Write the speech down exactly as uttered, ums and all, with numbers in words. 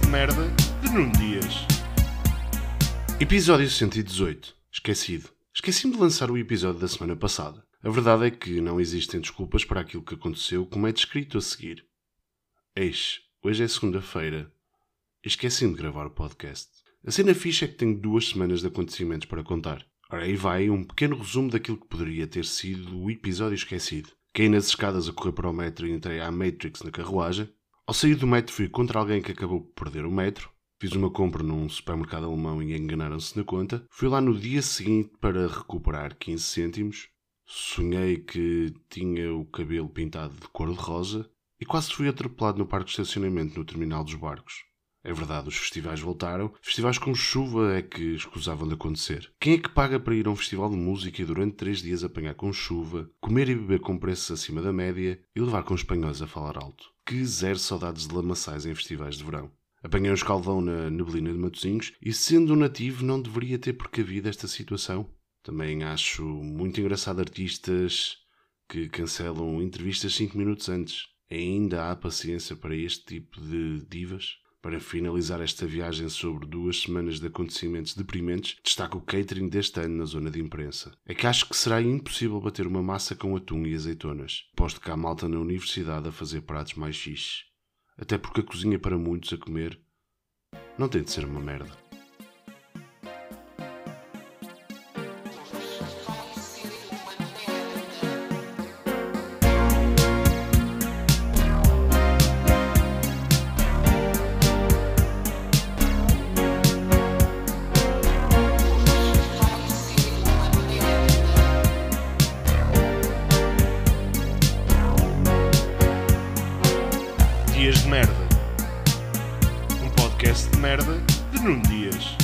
de merda de Nuno Dias. Episódio cento e dezoito. Esquecido. Esqueci-me de lançar o episódio da semana passada. A verdade é que não existem desculpas para aquilo que aconteceu, como é descrito a seguir. Eis, hoje é segunda-feira e esqueci-me de gravar o podcast. A cena fixe é que tenho duas semanas de acontecimentos para contar. Ora, aí vai um pequeno resumo daquilo que poderia ter sido o episódio esquecido. Caí nas escadas a correr para o metro e entrei à Matrix na carruagem. Ao sair do metro fui contra alguém que acabou por perder o metro. Fiz uma compra num supermercado alemão e enganaram-se na conta. Fui lá no dia seguinte para recuperar quinze cêntimos. Sonhei que tinha o cabelo pintado de cor-de-rosa e quase fui atropelado no parque de estacionamento no terminal dos barcos. É verdade, os festivais voltaram. Festivais com chuva é que escusavam de acontecer. Quem é que paga para ir a um festival de música e durante três dias apanhar com chuva, comer e beber com preços acima da média e levar com espanhóis a falar alto? Que zero saudades de lamaçais em festivais de verão. Apanhei um escaldão na neblina de Matosinhos e, sendo um nativo, não deveria ter precavido esta situação. Também acho muito engraçado artistas que cancelam entrevistas cinco minutos antes. Ainda há paciência para este tipo de divas? Para finalizar esta viagem sobre duas semanas de acontecimentos deprimentes, destaco o catering deste ano na zona de imprensa. É que acho que será impossível bater uma massa com atum e azeitonas. Posto que há malta na universidade a fazer pratos mais xixes. Até porque a cozinha para muitos a comer não tem de ser uma merda. Dias de merda. Um podcast de merda de Nuno Dias.